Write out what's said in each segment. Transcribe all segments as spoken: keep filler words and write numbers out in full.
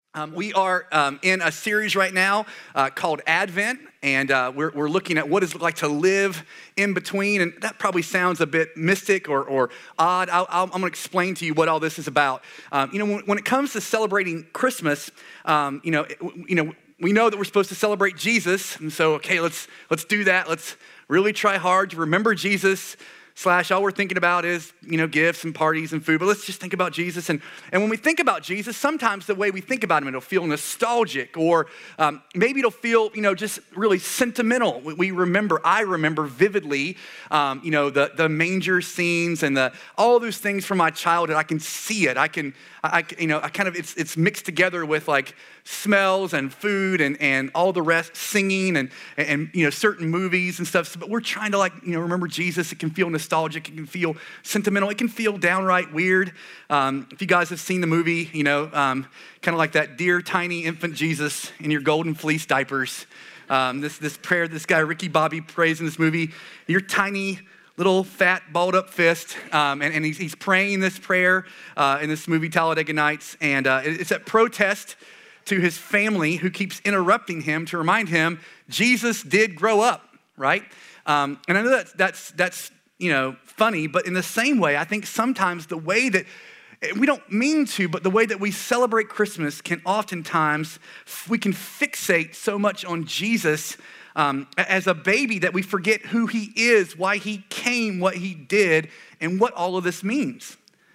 Um, we are um, in a series right now uh, called Advent, and uh, we're, we're looking at what does it like to live in between, and that probably sounds a bit mystic or, or odd. I'll, I'll, I'm going to explain to you what all this is about. Um, you know, when, when it comes to celebrating Christmas, um, you know, it, you know, we know that we're supposed to celebrate Jesus, and so okay, let's let's do that. Let's really try hard to remember Jesus. Slash, all we're thinking about is, you know, gifts and parties and food, but let's just think about Jesus. And, and when we think about Jesus, sometimes the way we think about him, it'll feel nostalgic, or um, maybe it'll feel, you know, just really sentimental. We, we remember, I remember vividly, um, you know, the, the manger scenes and the all those things from my childhood. I can see it. I can, I, you know, I kind of, it's it's mixed together with like smells and food and, and all the rest, singing and, and, you know, certain movies and stuff. But we're trying to like, you know, remember Jesus. It can feel nostalgic. It can feel sentimental. It can feel downright weird. Um, if you guys have seen the movie, you know, um, kind of like that dear tiny infant Jesus in your golden fleece diapers. Um, this, this prayer this guy, Ricky Bobby, prays in this movie. Your tiny little fat balled up fist, um, and, and he's, he's praying this prayer uh, in this movie, Talladega Nights, and uh, it's a protest to his family who keeps interrupting him to remind him Jesus did grow up, right? Um, and I know that's, that's, that's, you know, funny, but in the same way, I think sometimes the way that, we don't mean to, but the way that we celebrate Christmas can oftentimes, we can fixate so much on Jesus um, as a baby that we forget who he is, why he came, what he did, and what all of this means.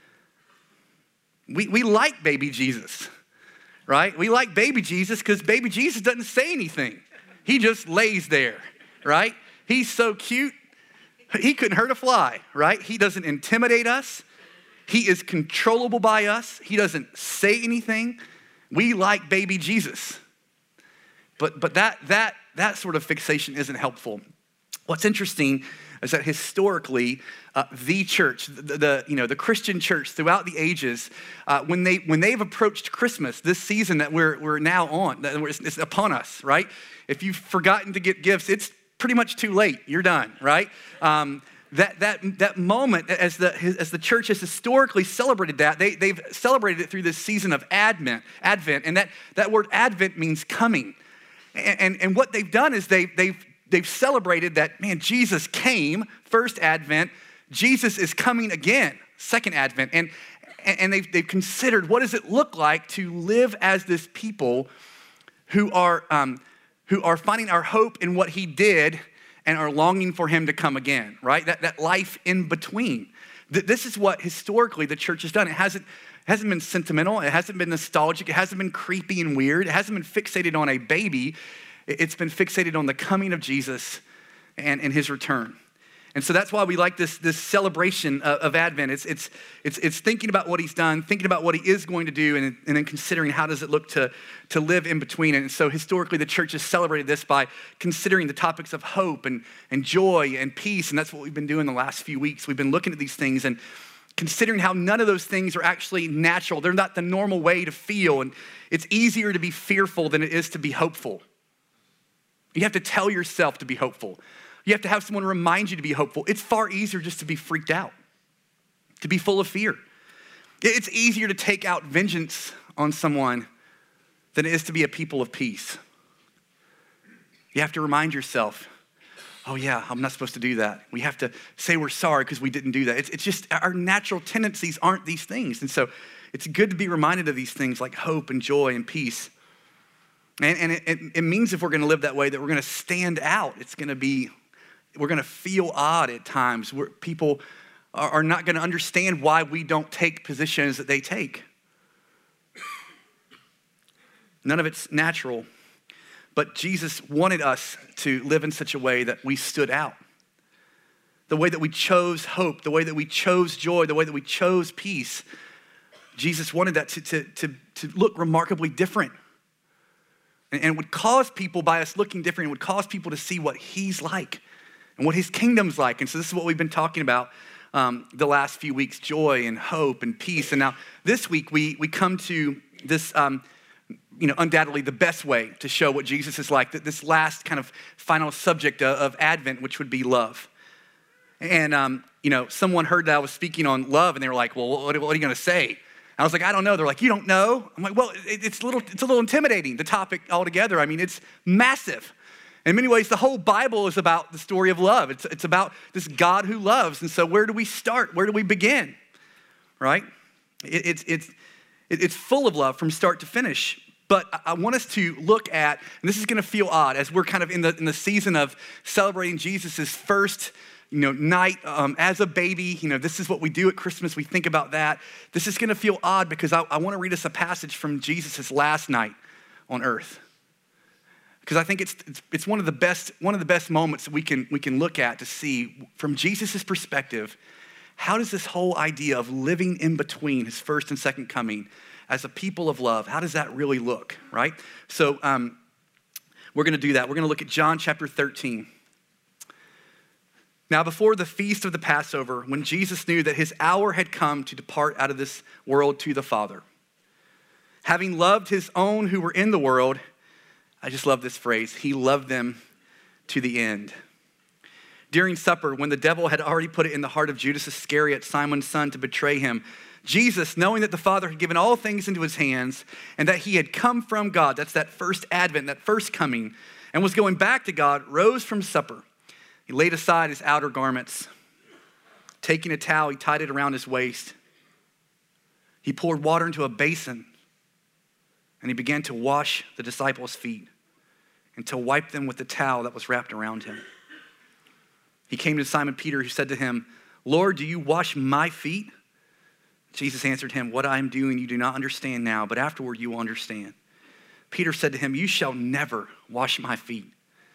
We, we like baby Jesus, right? We like baby Jesus because baby Jesus doesn't say anything. He just lays there, right? He's so cute. He couldn't hurt a fly, right? He doesn't intimidate us. He is controllable by us. He doesn't say anything. We like baby Jesus. But but that that that sort of fixation isn't helpful. What's interesting is that historically, uh, the church, the, the you know the Christian church throughout the ages, uh, when they when they've approached Christmas, this season that we're we're now on, that it's, it's upon us, right? If you've forgotten to get gifts, it's pretty much too late. You're done, right? Um, that that that moment, as the as the church has historically celebrated that, they they've celebrated it through this season of Advent, Advent, and that that word Advent means coming. And, and, and what they've done is they've, they've, they've celebrated that, man, Jesus came, first Advent. Jesus is coming again, second Advent. And, and they've, they've considered what does it look like to live as this people who are, um, who are finding our hope in what he did and are longing for him to come again, right? That, that life in between. This is what historically the church has done. It hasn't It hasn't been sentimental. It hasn't been nostalgic. It hasn't been creepy and weird. It hasn't been fixated on a baby. It's been fixated on the coming of Jesus and, and his return. And so that's why we like this, this celebration of, of Advent. It's, it's, it's, it's thinking about what he's done, thinking about what he is going to do, and, and then considering how does it look to, to live in between. And so historically, the church has celebrated this by considering the topics of hope and, and joy and peace. And that's what we've been doing the last few weeks. We've been looking at these things and considering how none of those things are actually natural. They're not the normal way to feel. And it's easier to be fearful than it is to be hopeful. You have to tell yourself to be hopeful. You have to have someone remind you to be hopeful. It's far easier just to be freaked out, to be full of fear. It's easier to take out vengeance on someone than it is to be a people of peace. You have to remind yourself, oh yeah, I'm not supposed to do that. We have to say we're sorry because we didn't do that. It's, it's just our natural tendencies aren't these things. And so it's good to be reminded of these things like hope and joy and peace. And, and it, it, it means if we're gonna live that way that we're gonna stand out. It's gonna be, we're gonna feel odd at times where people are, are not gonna understand why we don't take positions that they take. None of it's natural. But Jesus wanted us to live in such a way that we stood out. The way that we chose hope, the way that we chose joy, the way that we chose peace. Jesus wanted that to, to, to, to look remarkably different. And, and it would cause people, by us looking different, it would cause people to see what he's like and what his kingdom's like. And so this is what we've been talking about um, the last few weeks, joy and hope and peace. And now this week we, we come to this um, you know, undoubtedly the best way to show what Jesus is like, that this last kind of final subject of Advent, which would be love. And, um, you know, someone heard that I was speaking on love and they were like, well, what, what are you going to say? I was like, I don't know. They're like, you don't know? I'm like, well, it, it's, a little, it's a little intimidating, the topic altogether. I mean, it's massive. In many ways, the whole Bible is about the story of love. It's, it's about this God who loves. And so where do we start? Where do we begin, right? It, it's, it's, it, it's full of love from start to finish. But I want us to look at, and this is going to feel odd, as we're kind of in the, in the season of celebrating Jesus' first you know, night um, as a baby. You know, this is what we do at Christmas. We think about that. This is going to feel odd because I, I want to read us a passage from Jesus' last night on earth. Because I think it's, it's it's one of the best one of the best moments that we can we can look at to see from Jesus' perspective, how does this whole idea of living in between his first and second coming as a people of love, how does that really look, right? So um, we're going to do that. We're going to look at John chapter thirteen. Now, before the feast of the Passover, when Jesus knew that his hour had come to depart out of this world to the Father, having loved his own who were in the world, I just love this phrase, he loved them to the end. During supper, when the devil had already put it in the heart of Judas Iscariot, Simon's son, to betray him, Jesus, knowing that the Father had given all things into his hands and that he had come from God, that's that first advent, that first coming, and was going back to God, rose from supper. He laid aside his outer garments. Taking a towel, he tied it around his waist. He poured water into a basin, and he began to wash the disciples' feet and to wipe them with the towel that was wrapped around him. He came to Simon Peter, who said to him, Lord, do you wash my feet? Jesus answered him, what I am doing you do not understand now, but afterward you will understand. Peter said to him, you shall never wash my feet.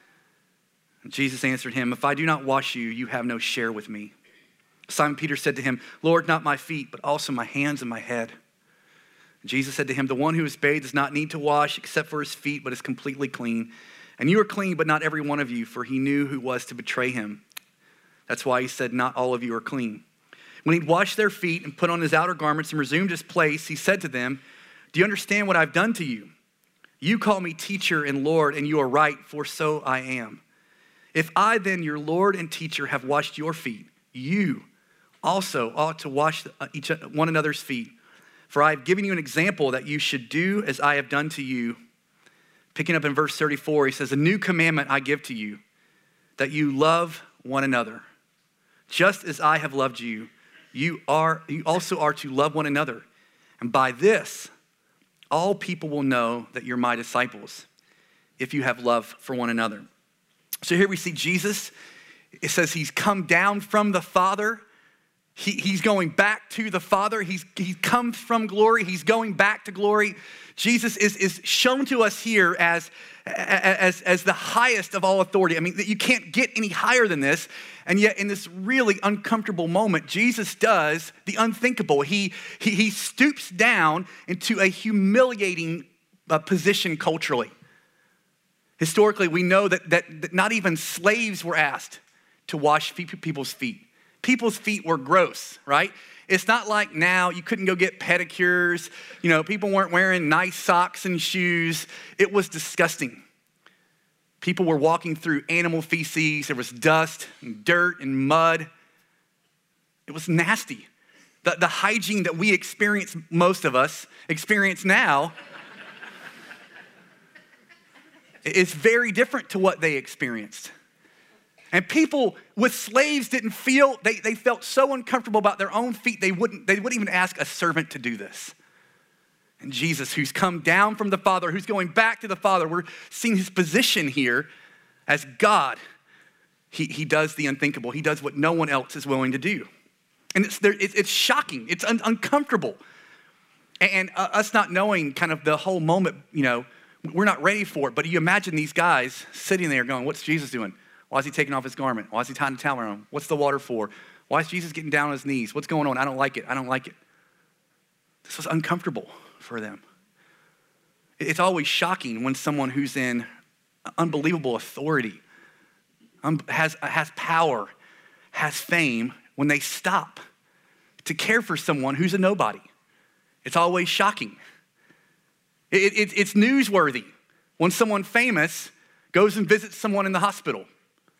And Jesus answered him, if I do not wash you, you have no share with me. Simon Peter said to him, Lord, not my feet, but also my hands and my head. And Jesus said to him, the one who is bathed does not need to wash except for his feet, but is completely clean. And you are clean, but not every one of you, for he knew who was to betray him. That's why he said, not all of you are clean. When he'd washed their feet and put on his outer garments and resumed his place, he said to them, do you understand what I've done to you? You call me teacher and Lord, and you are right, for so I am. If I then, your Lord and teacher, have washed your feet, you also ought to wash each one another's feet. For I have given you an example that you should do as I have done to you. Picking up in verse thirty-four, he says, a new commandment I give to you, that you love one another. Just as I have loved you, you are you also are to love one another. And by this, all people will know that you're my disciples, if you have love for one another. So here we see Jesus. It says he's come down from the Father. He, he's going back to the Father. He's, he comes from glory. He's going back to glory. Jesus is, is shown to us here as, as, as the highest of all authority. I mean, you can't get any higher than this. And yet in this really uncomfortable moment, Jesus does the unthinkable. He, he, he stoops down into a humiliating uh, position culturally. Historically, we know that, that, that not even slaves were asked to wash people's feet. People's feet were gross, right? It's not like now you couldn't go get pedicures. You know, people weren't wearing nice socks and shoes. It was disgusting. People were walking through animal feces. There was dust and dirt and mud. It was nasty. The, the hygiene that we experience, most of us experience now, is very different to what they experienced. And people with slaves didn't feel, they, they felt so uncomfortable about their own feet, they wouldn't, they wouldn't even ask a servant to do this. And Jesus, who's come down from the Father, who's going back to the Father, we're seeing his position here as God. He, he does the unthinkable. He does what no one else is willing to do. And it's, there, it's, it's shocking. It's un, uncomfortable. And uh, us not knowing kind of the whole moment, you know, we're not ready for it. But you imagine these guys sitting there going, what's Jesus doing? Why is he taking off his garment? Why is he tying a towel around him? What's the water for? Why is Jesus getting down on his knees? What's going on? I don't like it. I don't like it. This was uncomfortable for them. It's always shocking when someone who's in unbelievable authority, has, has power, has fame, when they stop to care for someone who's a nobody. It's always shocking. It, it, it's newsworthy when someone famous goes and visits someone in the hospital.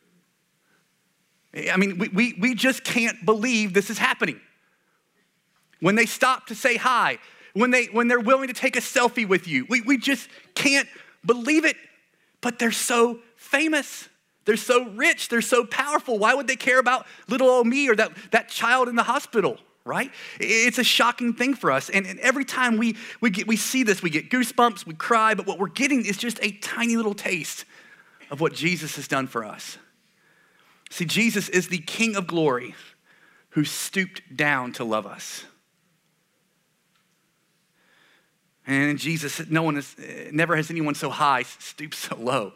I mean, we, we, we just can't believe this is happening. when they stop to say hi, when, they, when they're willing to take a selfie with you. We, we just can't believe it, but they're so famous. They're so rich. They're so powerful. Why would they care about little old me or that, that child in the hospital, right? It's a shocking thing for us. And, and every time we, we, get, we see this, we get goosebumps, we cry, but what we're getting is just a tiny little taste of what Jesus has done for us. See, Jesus is the King of glory who stooped down to love us. And Jesus, no one is, never has anyone so high stooped so low.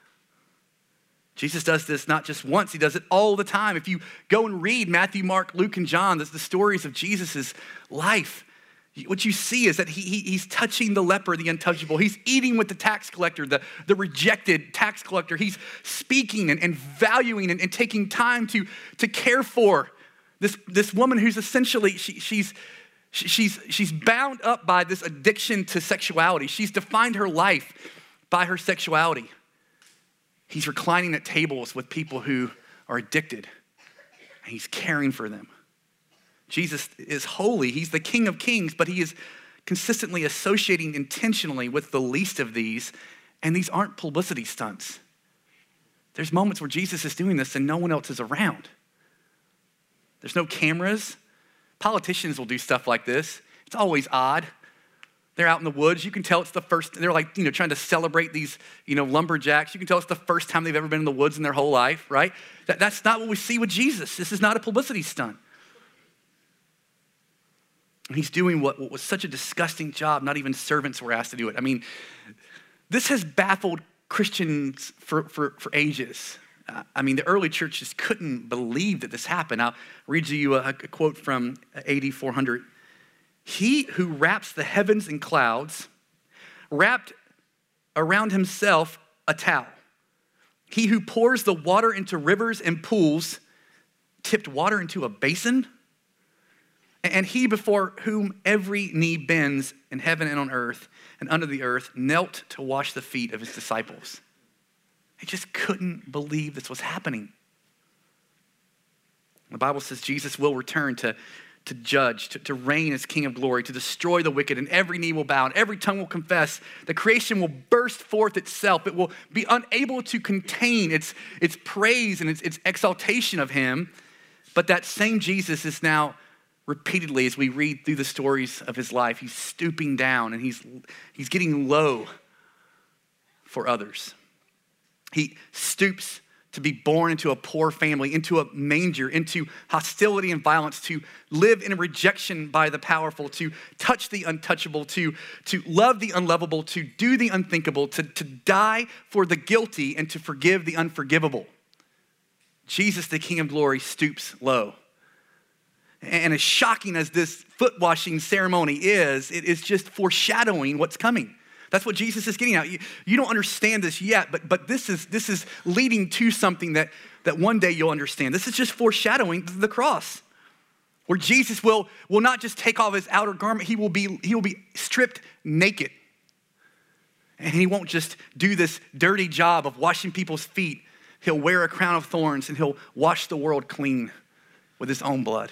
Jesus does this not just once, he does it all the time. If you go and read Matthew, Mark, Luke, and John, that's the stories of Jesus' life. What you see is that he, he, he's touching the leper, the untouchable. He's eating with the tax collector, the, the rejected tax collector. He's speaking and, and valuing and, and taking time to, to care for this, this woman who's essentially, she, she's, she's, she's bound up by this addiction to sexuality. She's defined her life by her sexuality. He's reclining at tables with people who are addicted, and he's caring for them. Jesus is holy. He's the King of Kings, but he is consistently associating intentionally with the least of these, and these aren't publicity stunts. There's moments where Jesus is doing this and no one else is around. There's no cameras. Politicians will do stuff like this. It's always odd. They're out in the woods. You can tell it's the first, they're like, you know, trying to celebrate these, you know, lumberjacks. You can tell it's the first time they've ever been in the woods in their whole life, right? That, that's not what we see with Jesus. This is not a publicity stunt. And he's doing what, what was such a disgusting job. Not even servants were asked to do it. I mean, this has baffled Christians for, for, for ages. Uh, I mean, the early church just couldn't believe that this happened. I'll read to you a, a quote from A D four hundred. He who wraps the heavens in clouds, wrapped around himself a towel. He who pours the water into rivers and pools, tipped water into a basin. And he before whom every knee bends in heaven and on earth and under the earth, knelt to wash the feet of his disciples. They just couldn't believe this was happening. The Bible says Jesus will return to to judge, to, to reign as King of glory, to destroy the wicked, and every knee will bow, and every tongue will confess. The creation will burst forth itself. It will be unable to contain its, its praise and its, its exaltation of him. But that same Jesus is now repeatedly, as we read through the stories of his life, he's stooping down and he's, he's getting low for others. He stoops to be born into a poor family, into a manger, into hostility and violence, to live in rejection by the powerful, to touch the untouchable, to, to love the unlovable, to do the unthinkable, to, to die for the guilty, and to forgive the unforgivable. Jesus, the King of glory, stoops low. And as shocking as this foot washing ceremony is, it is just foreshadowing what's coming. That's what Jesus is getting at. You, you don't understand this yet, but, but this is, this is leading to something that, that one day you'll understand. This is just foreshadowing the cross, where Jesus will, will not just take off his outer garment, he will be, he will be stripped naked. And he won't just do this dirty job of washing people's feet. He'll wear a crown of thorns and he'll wash the world clean with his own blood.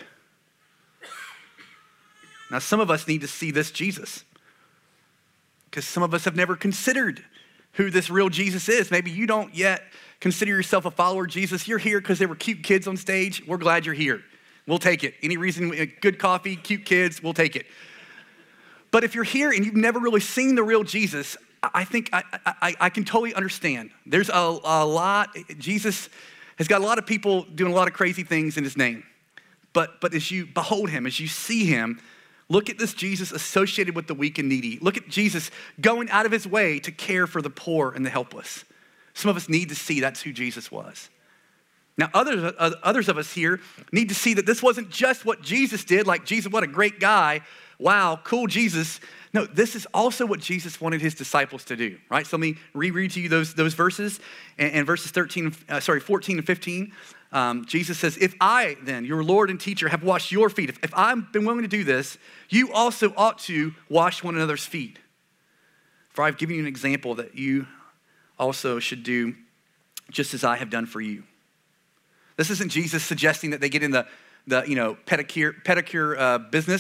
Now, some of us need to see this Jesus, because some of us have never considered who this real Jesus is. Maybe you don't yet consider yourself a follower of Jesus. You're here because there were cute kids on stage. We're glad you're here. We'll take it. Any reason, good coffee, cute kids, we'll take it. But if you're here and you've never really seen the real Jesus, I think I, I, I can totally understand. There's a, a lot, Jesus has got a lot of people doing a lot of crazy things in his name. But, but as you behold him, as you see him, look at this Jesus associated with the weak and needy. Look at Jesus going out of his way to care for the poor and the helpless. Some of us need to see that's who Jesus was. Now, others, others of us here need to see that this wasn't just what Jesus did, like, Jesus, what a great guy. Wow, cool Jesus. No, this is also what Jesus wanted his disciples to do, right? So let me reread to you those, those verses, and, and verses thirteen, uh, sorry, fourteen and fifteen. Um, Jesus says, if I then, your Lord and teacher, have washed your feet, if, if I've been willing to do this, you also ought to wash one another's feet. For I've given you an example that you also should do just as I have done for you. This isn't Jesus suggesting that they get in the, the you know, pedicure, pedicure uh, business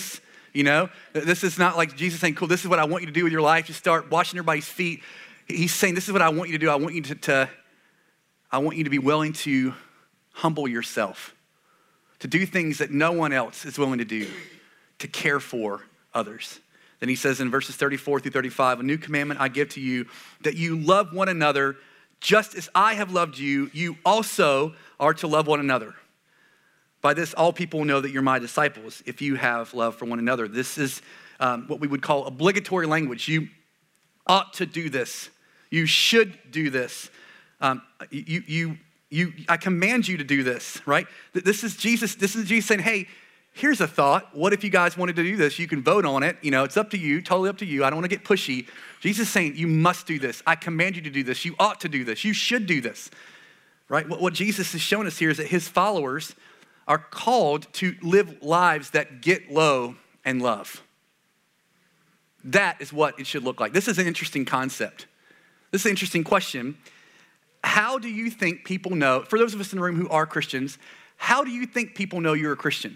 you know? This is not like Jesus saying, cool, this is what I want you to do with your life. You start washing everybody's feet. He's saying, this is what I want you to do. I want you to, to I want you to be willing to humble yourself, to do things that no one else is willing to do, to care for others. Then he says in verses thirty-four through thirty-five, a new commandment I give to you, that you love one another just as I have loved you, you also are to love one another. By this, all people will know that you're my disciples if you have love for one another. This is um, what we would call obligatory language. You ought to do this. You should do this. Um, you, you, you, I command you to do this, right? This is Jesus. This is Jesus saying, hey, here's a thought. What if you guys wanted to do this? You can vote on it. You know, it's up to you, totally up to you. I don't want to get pushy. Jesus is saying, you must do this. I command you to do this. You ought to do this. You should do this, right? What, what Jesus is showing us here is that his followers are called to live lives that get low and love. That is what it should look like. This is an interesting concept. This is an interesting question. How do you think people know, for those of us in the room who are Christians, how do you think people know you're a Christian?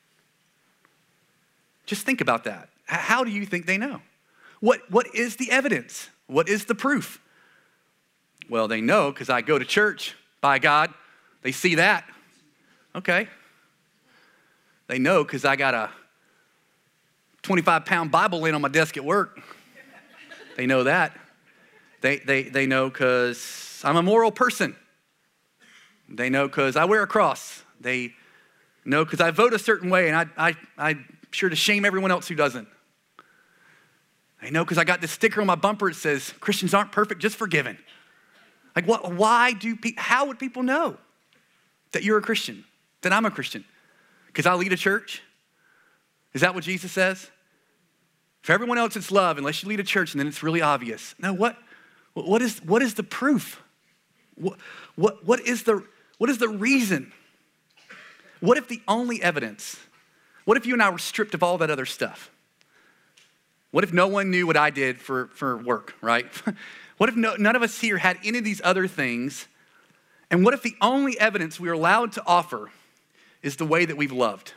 Just think about that. How do you think they know? What, what is the evidence? What is the proof? Well, they know because I go to church, by God. They see that. Okay. They know because I got a twenty-five pound Bible laying on my desk at work. They know that. They, they, they know because I'm a moral person. They know because I wear a cross. They know because I vote a certain way and I, I, I'm sure to shame everyone else who doesn't. They know because I got this sticker on my bumper that says, Christians aren't perfect, just forgiven. Like what? Why do people, how would people know that you're a Christian, that I'm a Christian? Because I lead a church? Is that what Jesus says? For everyone else, it's love, unless you lead a church, and then it's really obvious. No, what, what, is, what is the proof? What, what, what, is the, what is the reason? What if the only evidence, what if you and I were stripped of all that other stuff? What if no one knew what I did for, for work, right? What if no, none of us here had any of these other things? And what if the only evidence we are allowed to offer is the way that we've loved?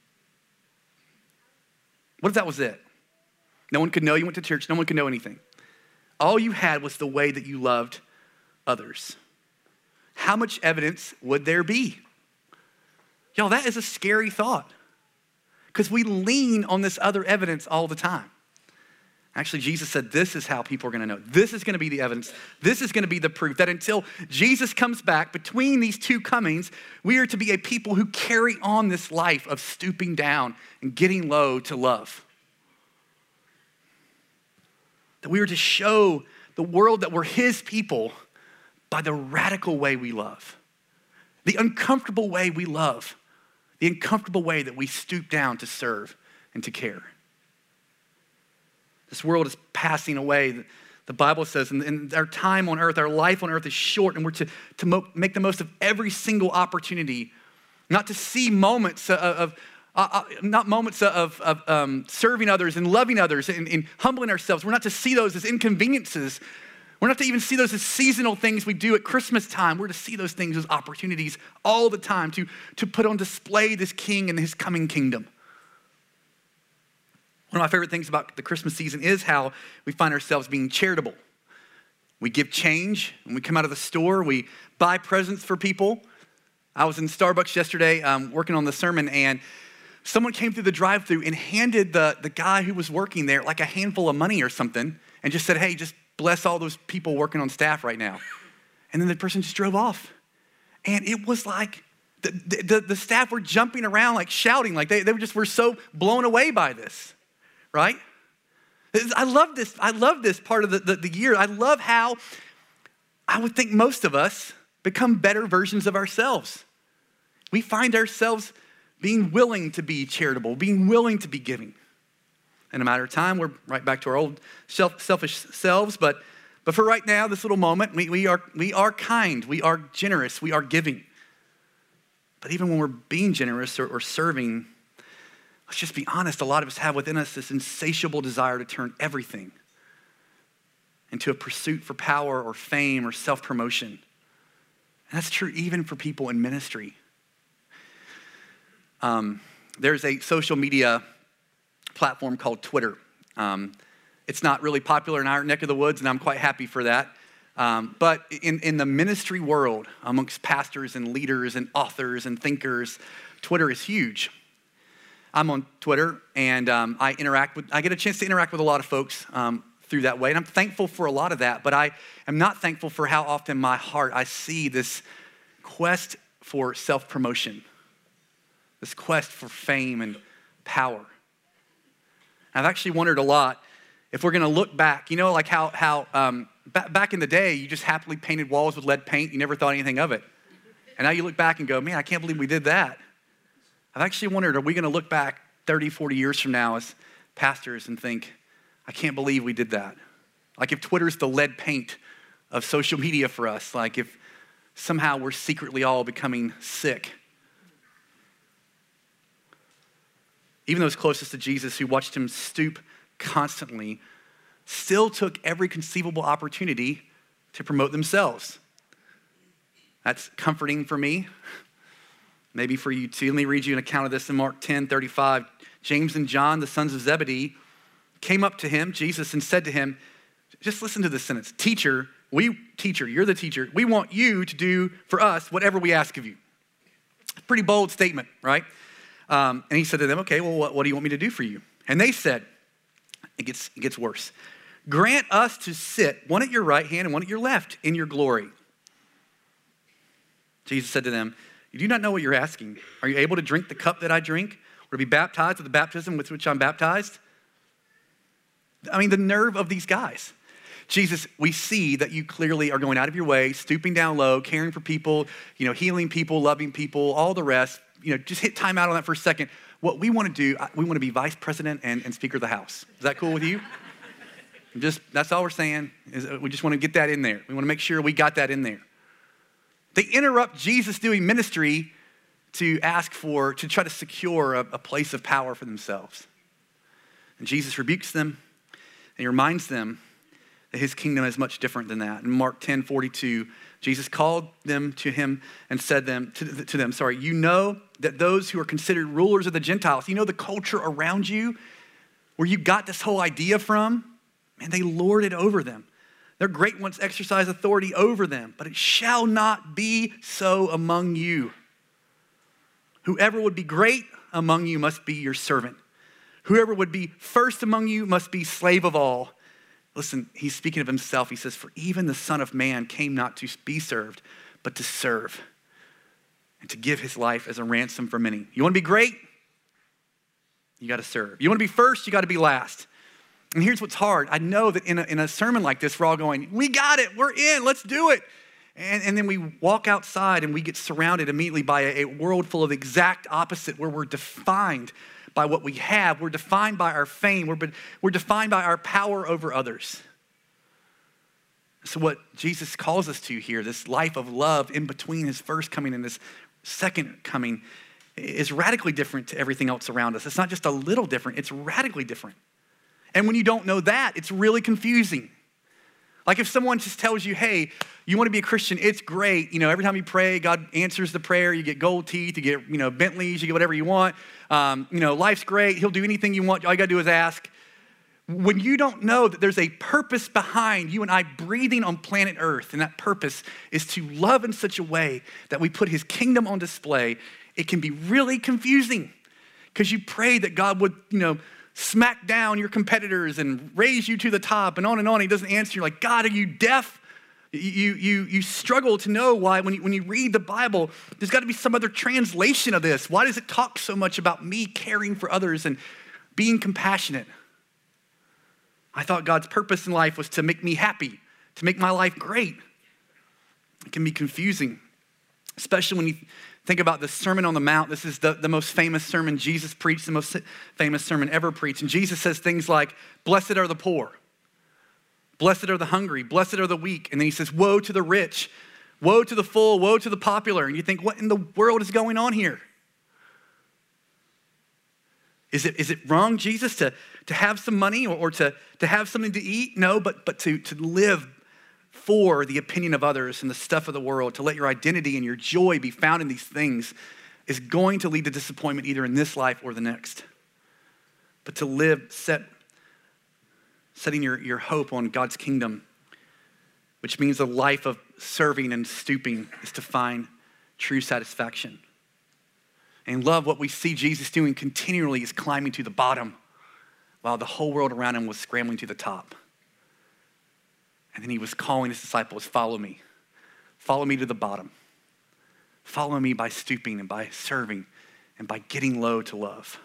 What if that was it? No one could know you went to church. No one could know anything. All you had was the way that you loved others. How much evidence would there be? Y'all, that is a scary thought because we lean on this other evidence all the time. Actually, Jesus said this is how people are going to know. This is going to be the evidence. This is going to be the proof that until Jesus comes back, between these two comings, we are to be a people who carry on this life of stooping down and getting low to love. That we are to show the world that we're his people by the radical way we love, the uncomfortable way we love, the uncomfortable way that we stoop down to serve and to care. This world is passing away. The Bible says, and, and our time on earth, our life on earth is short, and we're to, to mo- make the most of every single opportunity, not to see moments of, of uh, uh, not moments of, of um, serving others and loving others and, and humbling ourselves. We're not to see those as inconveniences. We're not to even see those as seasonal things we do at Christmas time. We're to see those things as opportunities all the time to, to put on display this King and his coming kingdom. One of my favorite things about the Christmas season is how we find ourselves being charitable. We give change when we come out of the store. We buy presents for people. I was in Starbucks yesterday um, working on the sermon, and someone came through the drive-thru and handed the, the guy who was working there like a handful of money or something and just said, hey, just bless all those people working on staff right now. And then the person just drove off. And it was like the, the, the staff were jumping around, like shouting, like they, they were just were so blown away by this. Right? I love this. I love this part of the, the, the year. I love how I would think most of us become better versions of ourselves. We find ourselves being willing to be charitable, being willing to be giving. In a matter of time, we're right back to our old self, selfish selves. But, but for right now, this little moment, we, we, are, we are kind. We are generous. We are giving. But even when we're being generous or, or serving, let's just be honest, a lot of us have within us this insatiable desire to turn everything into a pursuit for power or fame or self-promotion. And that's true even for people in ministry. Um, there's a social media platform called Twitter. Um, it's not really popular in our neck of the woods, and I'm quite happy for that. Um, but in, in the ministry world, amongst pastors and leaders and authors and thinkers, Twitter is huge. I'm on Twitter, and um, I interact with, I get a chance to interact with a lot of folks um, through that way, and I'm thankful for a lot of that, but I am not thankful for how often my heart, I see this quest for self-promotion, this quest for fame and power. I've actually wondered a lot if we're gonna look back, you know, like how, how um, b- back in the day, you just happily painted walls with lead paint, you never thought anything of it. And now you look back and go, man, I can't believe we did that. I've actually wondered, are we gonna look back thirty, forty years from now as pastors and think, I can't believe we did that. Like if Twitter's the lead paint of social media for us, like if somehow we're secretly all becoming sick. Even those closest to Jesus who watched him stoop constantly still took every conceivable opportunity to promote themselves. That's comforting for me. Maybe for you too. Let me read you an account of this in Mark ten thirty-five. James and John, the sons of Zebedee, came up to him, Jesus, and said to him, just listen to this sentence. Teacher, we, teacher, you're the teacher. We want you to do for us whatever we ask of you. Pretty bold statement, right? Um, and he said to them, okay, well, what, what do you want me to do for you? And they said, it gets, it gets worse. Grant us to sit, one at your right hand and one at your left, in your glory. Jesus said to them, you do not know what you're asking. Are you able to drink the cup that I drink, or to be baptized with the baptism with which I'm baptized? I mean, the nerve of these guys. Jesus, we see that you clearly are going out of your way, stooping down low, caring for people, you know, healing people, loving people, all the rest. You know, just hit time out on that for a second. What we want to do, we want to be vice president and, and speaker of the house. Is that cool with you? Just, that's all we're saying, is we just want to get that in there. We want to make sure we got that in there. They interrupt Jesus doing ministry to ask for, to try to secure a, a place of power for themselves. And Jesus rebukes them, and he reminds them that his kingdom is much different than that. In Mark ten forty-two, Jesus called them to him and said them to, to them, sorry, you know that those who are considered rulers of the Gentiles, you know the culture around you where you got this whole idea from, man, they lord it over them. Their great ones exercise authority over them, but it shall not be so among you. Whoever would be great among you must be your servant. Whoever would be first among you must be slave of all. Listen, he's speaking of himself. He says, for even the Son of Man came not to be served, but to serve and to give his life as a ransom for many. You want to be great? You got to serve. You want to be first? You got to be last. And here's what's hard. I know that in a, in a sermon like this, we're all going, we got it. We're in. Let's do it. And, and then we walk outside and we get surrounded immediately by a, a world full of exact opposite where we're defined by what we have. We're defined by our fame. We're, we're defined by our power over others. So what Jesus calls us to here, this life of love in between his first coming and his second coming, is radically different to everything else around us. It's not just a little different, it's radically different. And when you don't know that, it's really confusing. Like if someone just tells you, hey, you want to be a Christian, it's great. You know, every time you pray, God answers the prayer. You get gold teeth, you get, you know, Bentleys, you get whatever you want. Um, you know, life's great. He'll do anything you want. All you got to do is ask. When you don't know that there's a purpose behind you and I breathing on planet Earth, and that purpose is to love in such a way that we put his kingdom on display, it can be really confusing because you pray that God would, you know, smack down your competitors and raise you to the top and on and on. He doesn't answer. You're like, God, are you deaf? You, you, you struggle to know why when you, when you read the Bible, there's got to be some other translation of this. Why does it talk so much about me caring for others and being compassionate? I thought God's purpose in life was to make me happy, to make my life great. It can be confusing, especially when you think about the Sermon on the Mount. This is the, the most famous sermon Jesus preached, the most famous sermon ever preached. And Jesus says things like, blessed are the poor, blessed are the hungry, blessed are the weak. And then he says, woe to the rich, woe to the full, woe to the popular. And you think, what in the world is going on here? Is it, is it wrong, Jesus, to, to have some money or, or to, to have something to eat? No, but, but to, to live for the opinion of others and the stuff of the world, to let your identity and your joy be found in these things is going to lead to disappointment either in this life or the next. but to live set, setting your, your hope on God's kingdom, which means a life of serving and stooping, is to find true satisfaction. And love, what we see Jesus doing continually is climbing to the bottom while the whole world around him was scrambling to the top. And then he was calling his disciples, follow me. Follow me to the bottom. Follow me by stooping and by serving and by getting low to love.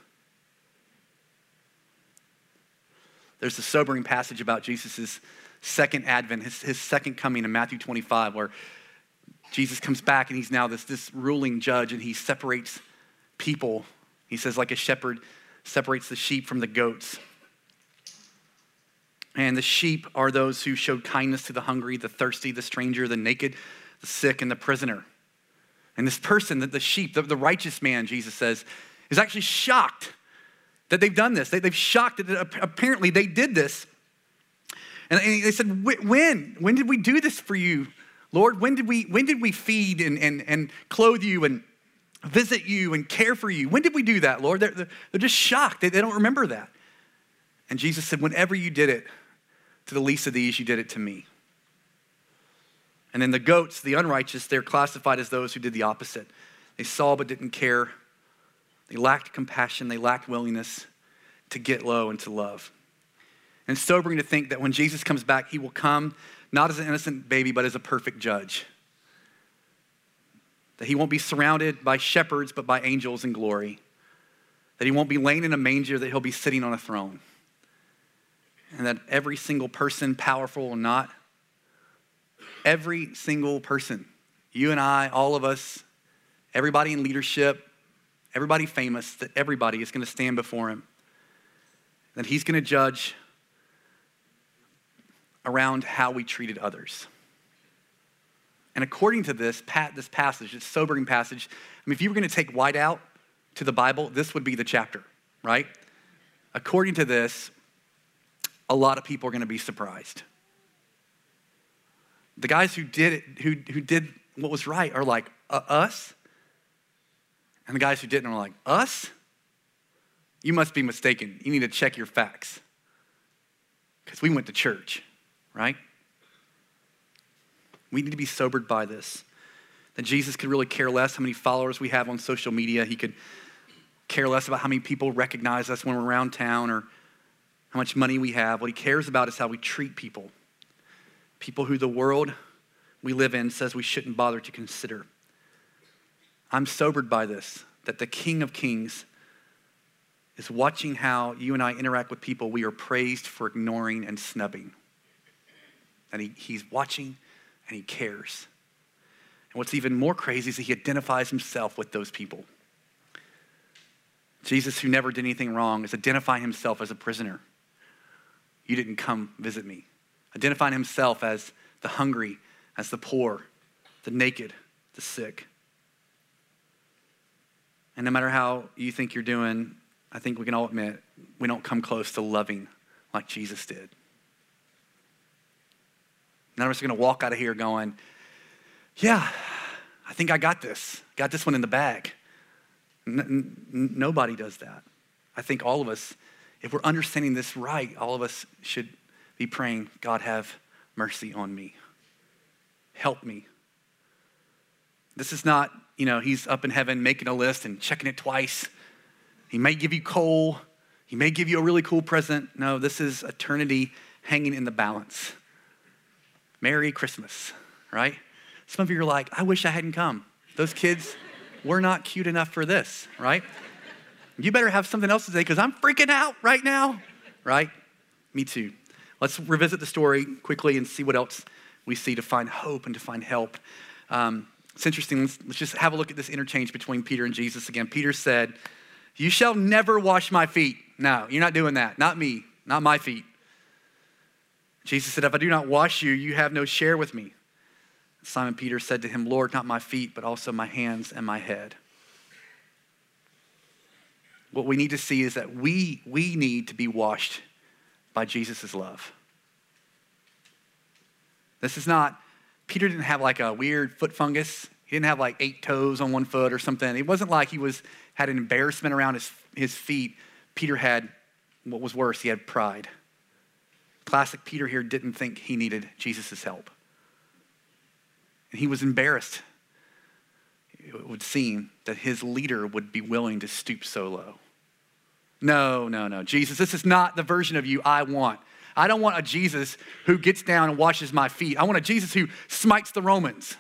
There's a sobering passage about Jesus' second advent, his, his second coming in Matthew twenty-five, where Jesus comes back and he's now this, this ruling judge, and he separates people. He says, like a shepherd separates the sheep from the goats. And the sheep are those who showed kindness to the hungry, the thirsty, the stranger, the naked, the sick, and the prisoner. And this person, the, the sheep, the, the righteous man, Jesus says, is actually shocked that they've done this. They, they've shocked that apparently they did this. And, and they said, when? When did we do this for you, Lord? When did we, when did we feed and, and, and clothe you and visit you and care for you? When did we do that, Lord? They're, they're, they're just shocked. They, they don't remember that. And Jesus said, whenever you did it to the least of these, you did it to me. And then the goats, the unrighteous, they're classified as those who did the opposite. They saw but didn't care. They lacked compassion. They lacked willingness to get low and to love. And it's sobering to think that when Jesus comes back, he will come not as an innocent baby, but as a perfect judge. That he won't be surrounded by shepherds, but by angels in glory. That he won't be laying in a manger, that he'll be sitting on a throne. And that every single person, powerful or not, every single person, you and I, all of us, everybody in leadership, everybody famous, that everybody is going to stand before him. That he's going to judge around how we treated others. And according to this, this passage, this sobering passage, I mean, if you were going to take white out to the Bible, this would be the chapter, right? According to this, a lot of people are going to be surprised. The guys who did it, who, who did what was right are like, uh, us? And the guys who didn't are like, us? You must be mistaken. You need to check your facts. Because we went to church, right? We need to be sobered by this. That Jesus could really care less how many followers we have on social media. He could care less about how many people recognize us when we're around town or how much money we have. What he cares about is how we treat people. People who the world we live in says we shouldn't bother to consider. I'm sobered by this, that the King of Kings is watching how you and I interact with people we are praised for ignoring and snubbing. And he, he's watching and he cares. And what's even more crazy is that he identifies himself with those people. Jesus, who never did anything wrong, is identifying himself as a prisoner. You didn't come visit me. Identifying himself as the hungry, as the poor, the naked, the sick. And no matter how you think you're doing, I think we can all admit we don't come close to loving like Jesus did. None of us are going to walk out of here going, yeah, I think I got this. Got this one in the bag. N- n- nobody does that. I think all of us, if we're understanding this right, all of us should be praying, God, have mercy on me. Help me. This is not, you know, he's up in heaven making a list and checking it twice. He may give you coal. He may give you a really cool present. No, this is eternity hanging in the balance. Merry Christmas, right? Some of you are like, I wish I hadn't come. Those kids were not cute enough for this, right? You better have something else to say because I'm freaking out right now, right? Me too. Let's revisit the story quickly and see what else we see to find hope and to find help. Um, it's interesting. Let's, let's just have a look at this interchange between Peter and Jesus again. Peter said, you shall never wash my feet. No, you're not doing that. Not me, not my feet. Jesus said, if I do not wash you, you have no share with me. Simon Peter said to him, Lord, not my feet, but also my hands and my head. What we need to see is that we, we need to be washed by Jesus' love. This is not, Peter didn't have like a weird foot fungus. He didn't have like eight toes on one foot or something. It wasn't like he was had an embarrassment around his, his feet. Peter had what was worse, he had pride. Classic Peter here didn't think he needed Jesus' help. And he was embarrassed, it would seem, that his leader would be willing to stoop so low. No, no, no. Jesus, this is not the version of you I want. I don't want a Jesus who gets down and washes my feet. I want a Jesus who smites the Romans.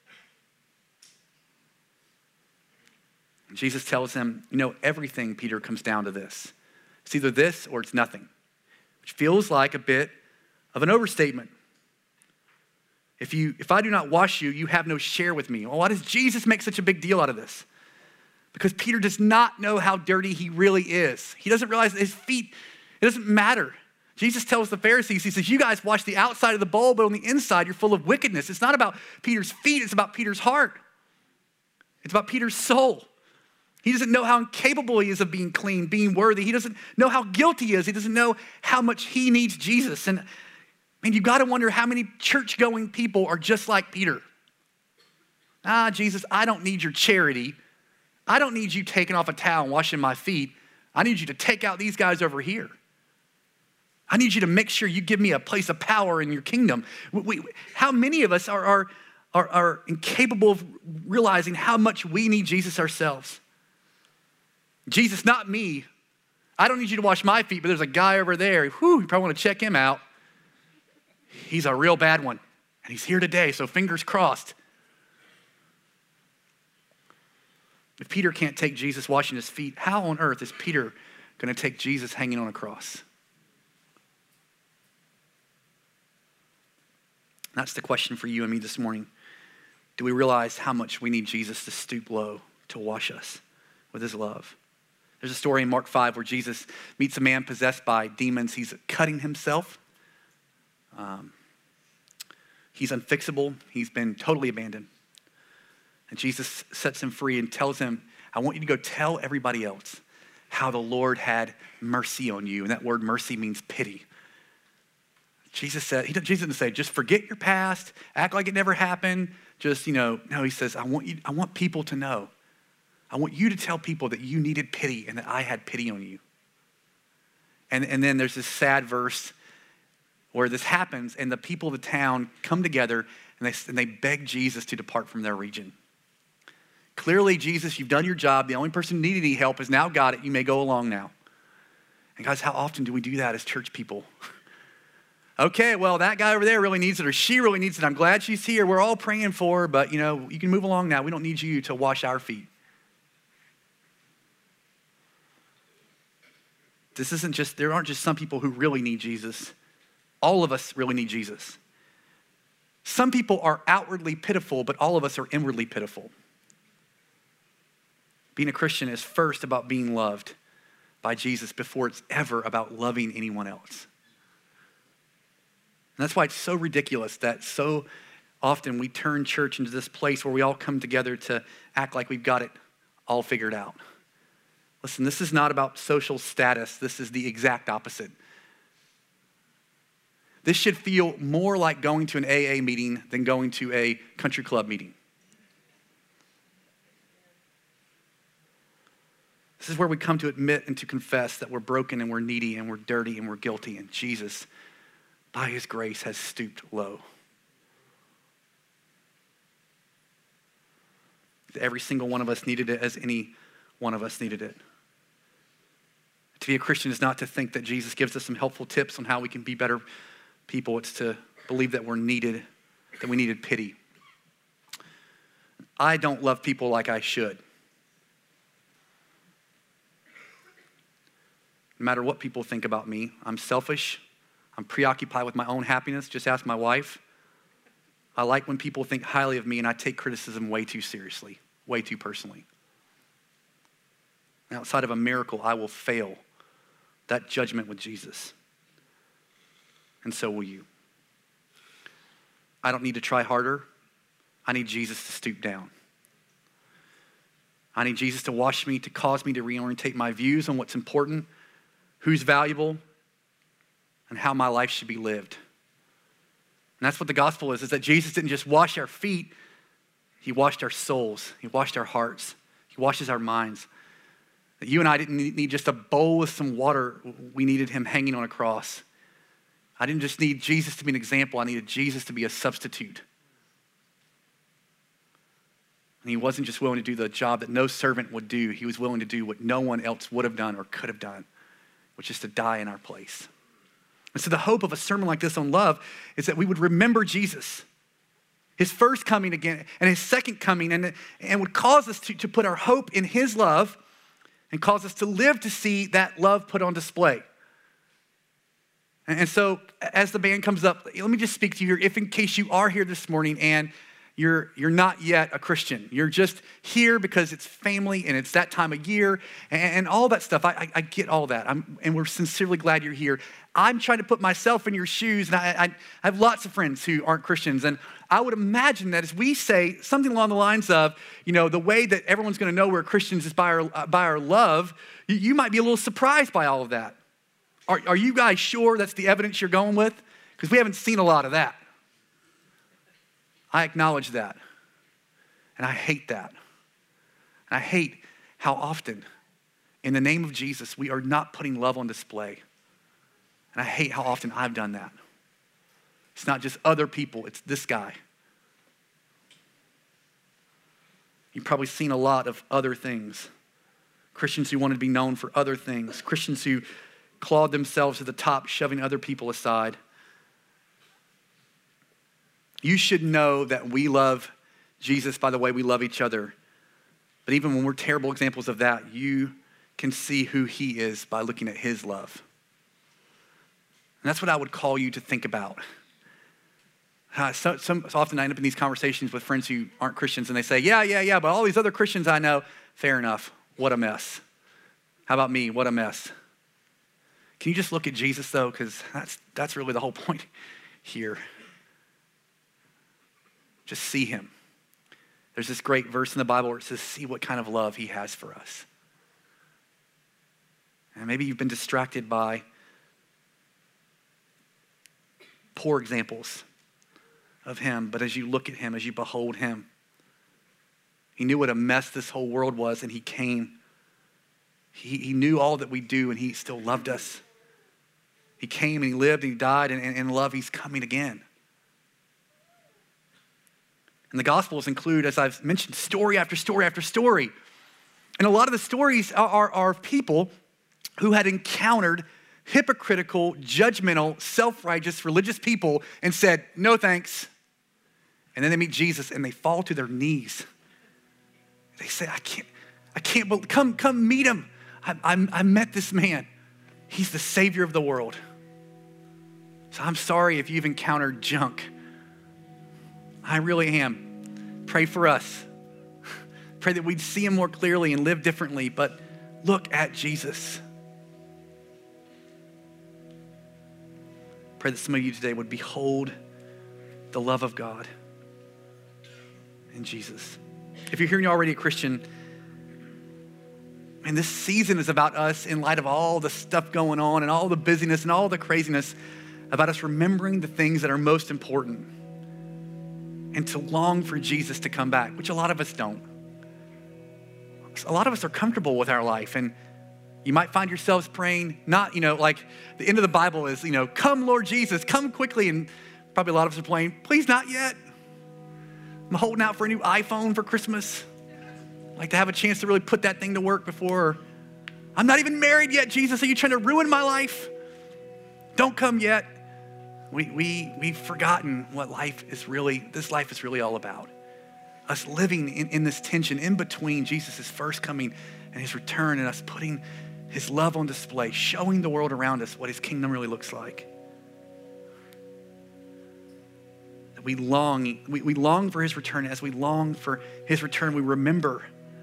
And Jesus tells him, you know, everything, Peter, comes down to this. It's either this or it's nothing, which feels like a bit of an overstatement. If you, if I do not wash you, you have no share with me. Well, why does Jesus make such a big deal out of this? Because Peter does not know how dirty he really is. He doesn't realize that his feet, it doesn't matter. Jesus tells the Pharisees, he says, you guys wash the outside of the bowl, but on the inside, you're full of wickedness. It's not about Peter's feet, it's about Peter's heart. It's about Peter's soul. He doesn't know how incapable he is of being clean, being worthy. He doesn't know how guilty he is. He doesn't know how much he needs Jesus. And I mean, you've got to wonder how many church-going people are just like Peter. Ah, Jesus, I don't need your charity. I don't need you taking off a towel and washing my feet. I need you to take out these guys over here. I need you to make sure you give me a place of power in your kingdom. We, we, how many of us are, are, are, are incapable of realizing how much we need Jesus ourselves? Jesus, not me. I don't need you to wash my feet, but there's a guy over there. Whew, you probably want to check him out. He's a real bad one, and he's here today, so fingers crossed. If Peter can't take Jesus washing his feet, how on earth is Peter going to take Jesus hanging on a cross? That's the question for you and me this morning. Do we realize how much we need Jesus to stoop low to wash us with his love? There's a story in Mark five where Jesus meets a man possessed by demons. He's cutting himself. Um, he's unfixable. He's been totally abandoned. And Jesus sets him free and tells him, I want you to go tell everybody else how the Lord had mercy on you. And that word mercy means pity. Jesus said, he, Jesus didn't say, just forget your past, act like it never happened. Just, you know, no, he says, I want you, I want people to know. I want you to tell people that you needed pity and that I had pity on you. And, and then there's this sad verse where this happens and the people of the town come together and they, and they beg Jesus to depart from their region. Clearly, Jesus, you've done your job. The only person who needed any help has now got it. You may go along now. And guys, how often do we do that as church people? Okay, well, that guy over there really needs it, or she really needs it. I'm glad she's here. We're all praying for her, but, you know, you can move along now. We don't need you to wash our feet. This isn't just, there aren't just some people who really need Jesus. All of us really need Jesus. Some people are outwardly pitiful, but all of us are inwardly pitiful. Being a Christian is first about being loved by Jesus before it's ever about loving anyone else. And that's why it's so ridiculous that so often we turn church into this place where we all come together to act like we've got it all figured out. Listen, this is not about social status. This is the exact opposite. This should feel more like going to an A A meeting than going to a country club meeting. This is where we come to admit and to confess that we're broken and we're needy and we're dirty and we're guilty, and Jesus, by his grace, has stooped low. Every single one of us needed it as any one of us needed it. To be a Christian is not to think that Jesus gives us some helpful tips on how we can be better people. It's to believe that we're needed, that we needed pity. I don't love people like I should. No matter what people think about me, I'm selfish. I'm preoccupied with my own happiness. Just ask my wife. I like when people think highly of me, and I take criticism way too seriously, way too personally. And outside of a miracle, I will fail that judgment with Jesus. And so will you. I don't need to try harder. I need Jesus to stoop down. I need Jesus to wash me, to cause me to reorientate my views on what's important, who's valuable, and how my life should be lived. And that's what the gospel is, is that Jesus didn't just wash our feet, he washed our souls, he washed our hearts, he washes our minds. That you and I didn't need just a bowl with some water. We needed him hanging on a cross. I didn't just need Jesus to be an example. I needed Jesus to be a substitute. And he wasn't just willing to do the job that no servant would do. He was willing to do what no one else would have done or could have done, which is to die in our place. And so the hope of a sermon like this on love is that we would remember Jesus, his first coming again and his second coming, and, and would cause us to, to put our hope in his love and cause us to live to see that love put on display. And, and so as the band comes up, let me just speak to you, if in case you are here this morning and You're, you're not yet a Christian. You're just here because it's family and it's that time of year and, and all that stuff. I, I, I get all that. I'm, and we're sincerely glad you're here. I'm trying to put myself in your shoes, and I, I, I have lots of friends who aren't Christians. And I would imagine that as we say something along the lines of, you know, the way that everyone's going to know we're Christians is by our, uh, by our love, you, you might be a little surprised by all of that. Are, are you guys sure that's the evidence you're going with? Because we haven't seen a lot of that. I acknowledge that, and I hate that. And I hate how often, in the name of Jesus, we are not putting love on display. And I hate how often I've done that. It's not just other people, it's this guy. You've probably seen a lot of other things. Christians who wanted to be known for other things. Christians who clawed themselves to the top, shoving other people aside. You should know that we love Jesus by the way we love each other. But even when we're terrible examples of that, you can see who he is by looking at his love. And that's what I would call you to think about. Uh, so, some, so often I end up in these conversations with friends who aren't Christians, and they say, yeah, yeah, yeah, but all these other Christians I know, fair enough, what a mess. How about me, what a mess. Can you just look at Jesus though? Because that's, that's really the whole point here. Just see him. There's this great verse in the Bible where it says, see what kind of love he has for us. And maybe you've been distracted by poor examples of him, but as you look at him, as you behold him, he knew what a mess this whole world was, and he came. He, he knew all that we do, and he still loved us. He came and he lived and he died, and in love, he's coming again. And the Gospels include, as I've mentioned, story after story after story. And a lot of the stories are, are, are of people who had encountered hypocritical, judgmental, self-righteous, religious people and said, no thanks. And then they meet Jesus and they fall to their knees. They say, I can't, I can't believe, come, come meet him. I, I, I met this man. He's the Savior of the world. So I'm sorry if you've encountered junk. I really am. Pray for us. Pray that we'd see him more clearly and live differently, but look at Jesus. Pray that some of you today would behold the love of God in Jesus. If you're here and you're already a Christian, man, this season is about us in light of all the stuff going on and all the busyness and all the craziness, about us remembering the things that are most important and to long for Jesus to come back, which a lot of us don't. A lot of us are comfortable with our life, and you might find yourselves praying, not, you know, like the end of the Bible is, you know, come Lord Jesus, come quickly. And probably a lot of us are praying, please not yet. I'm holding out for a new iPhone for Christmas. I'd like to have a chance to really put that thing to work before. I'm not even married yet, Jesus. Are you trying to ruin my life? Don't come yet. We, we, we've forgotten what life is really, this life is really all about. Us living in, in this tension in between Jesus' first coming and his return, and us putting his love on display, showing the world around us what his kingdom really looks like. That we long, we, we long for his return. As we long for his return, we remember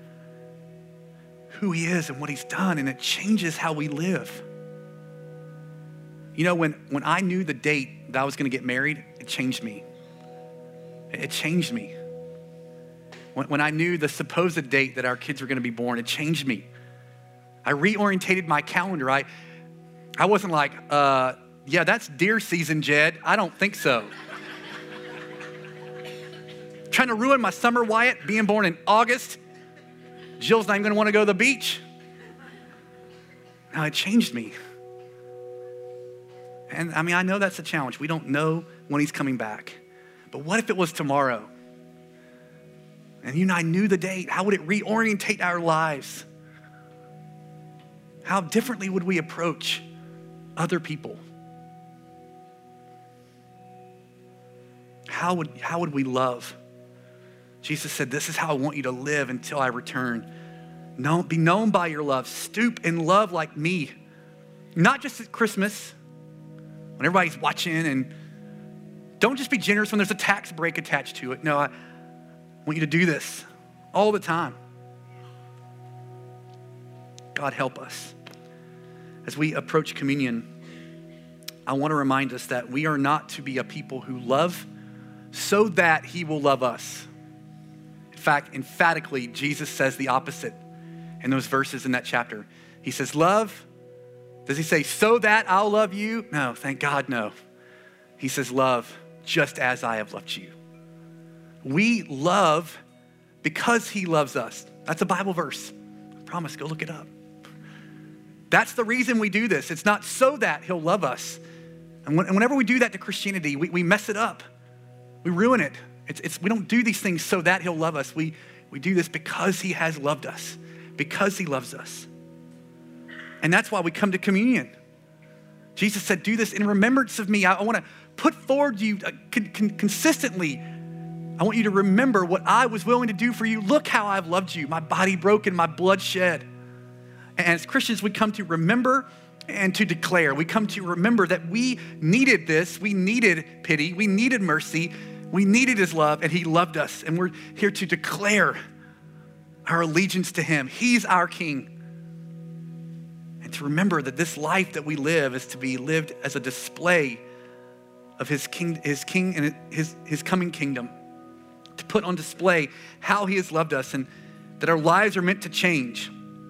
who he is and what he's done, and it changes how we live. You know, when, when I knew the date that I was gonna get married, it changed me. It changed me. When, when I knew the supposed date that our kids were gonna be born, it changed me. I reorientated my calendar. I, I wasn't like, uh, yeah, that's deer season, Jed. I don't think so. Trying to ruin my summer, Wyatt, being born in August. Jill's not even gonna wanna go to the beach. Now, it changed me. And I mean, I know that's a challenge. We don't know when he's coming back. But what if it was tomorrow? And you and I knew the date. How would it reorientate our lives? How differently would we approach other people? How would, how would we love? Jesus said, this is how I want you to live until I return. No, be known by your love. Stoop in love like me. Not just at Christmas, when everybody's watching, and don't just be generous when there's a tax break attached to it. No, I want you to do this all the time. God, help us. As we approach communion, I want to remind us that we are not to be a people who love so that he will love us. In fact, emphatically, Jesus says the opposite in those verses in that chapter. He says, love. Does he say, so that I'll love you? No, thank God, no. He says, love just as I have loved you. We love because he loves us. That's a Bible verse. I promise, go look it up. That's the reason we do this. It's not so that he'll love us. And whenever we do that to Christianity, we, we mess it up. We ruin it. It's, it's, we don't do these things so that he'll love us. We, we do this because he has loved us, because he loves us. And that's why we come to communion. Jesus said, do this in remembrance of me. I, I want to put forward you uh, con, con, consistently. I want you to remember what I was willing to do for you. Look how I've loved you. My body broken, my blood shed. And as Christians, we come to remember and to declare. We come to remember that we needed this. We needed pity. We needed mercy. We needed his love, and he loved us. And we're here to declare our allegiance to him. He's our king. And to remember that this life that we live is to be lived as a display of his king, his king and his, his coming kingdom. To put on display how he has loved us and that our lives are meant to change.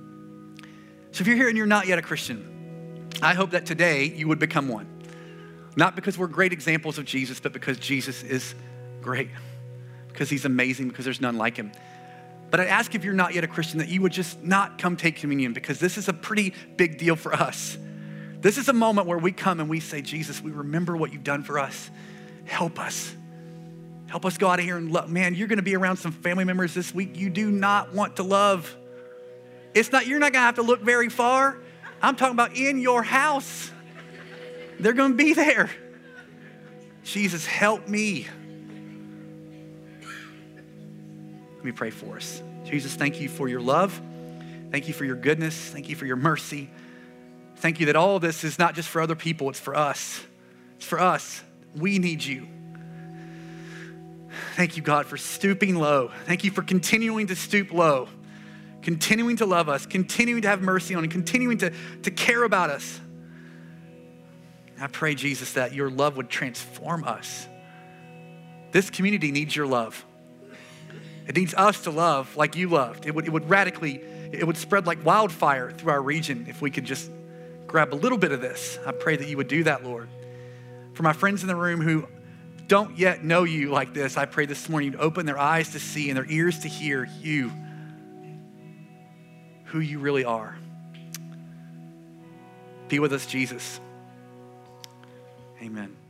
So if you're here and you're not yet a Christian, I hope that today you would become one. Not because we're great examples of Jesus, but because Jesus is great. Because he's amazing, because there's none like him. But I ask if you're not yet a Christian that you would just not come take communion, because this is a pretty big deal for us. This is a moment where we come and we say, Jesus, we remember what you've done for us. Help us. Help us go out of here and love. Man, you're going to be around some family members this week you do not want to love. It's not, you're not going to have to look very far. I'm talking about in your house. They're going to be there. Jesus, help me. Let me pray for us. Jesus, thank you for your love. Thank you for your goodness. Thank you for your mercy. Thank you that all of this is not just for other people, it's for us. It's for us. We need you. Thank you, God, for stooping low. Thank you for continuing to stoop low, continuing to love us, continuing to have mercy on, and continuing to, to care about us. I pray, Jesus, that your love would transform us. This community needs your love. It needs us to love like you loved. It would, it would radically, it would spread like wildfire through our region if we could just grab a little bit of this. I pray that you would do that, Lord. For my friends in the room who don't yet know you like this, I pray this morning you'd open their eyes to see and their ears to hear you, who you really are. Be with us, Jesus. Amen.